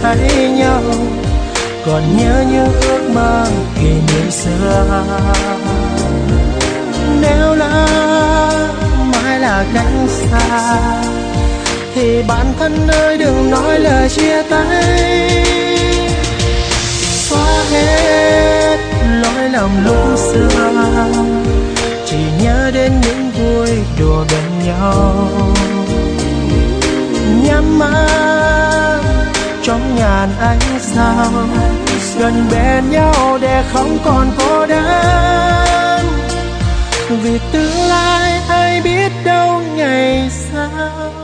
thấy nhau, còn nhớ những ước mơ kỷ niệm xưa. Nếu lỡ mãi là cách xa thì bản thân ơi đừng nói lời chia tay. Xóa hết lỗi lầm lúc xưa, chỉ nhớ đến những vui đùa bên nhau. Nhắm mắt trong ngàn ánh sao, gần bên nhau để không còn cô đơn. Vì tương lai ai biết đâu ngày sau.